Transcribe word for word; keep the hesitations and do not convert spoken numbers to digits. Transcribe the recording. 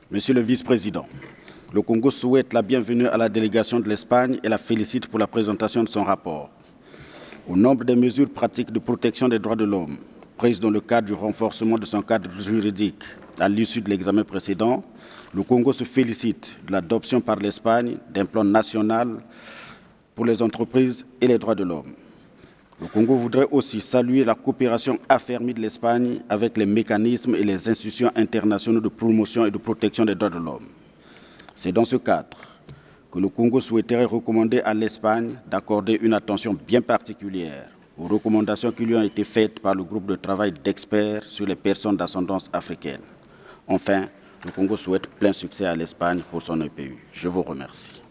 Monsieur le vice-président, le Congo souhaite la bienvenue à la délégation de l'Espagne et la félicite pour la présentation de son rapport. Au nombre des mesures pratiques de protection des droits de l'homme, prises dans le cadre du renforcement de son cadre juridique à l'issue de l'examen précédent, le Congo se félicite de l'adoption par l'Espagne d'un plan national pour les entreprises et les droits de l'homme. Le Congo voudrait aussi saluer la coopération affermie de l'Espagne avec les mécanismes et les institutions internationaux de promotion et de protection des droits de l'homme. C'est dans ce cadre que le Congo souhaiterait recommander à l'Espagne d'accorder une attention bien particulière aux recommandations qui lui ont été faites par le groupe de travail d'experts sur les personnes d'ascendance africaine. Enfin, le Congo souhaite plein succès à l'Espagne pour son E P U. Je vous remercie.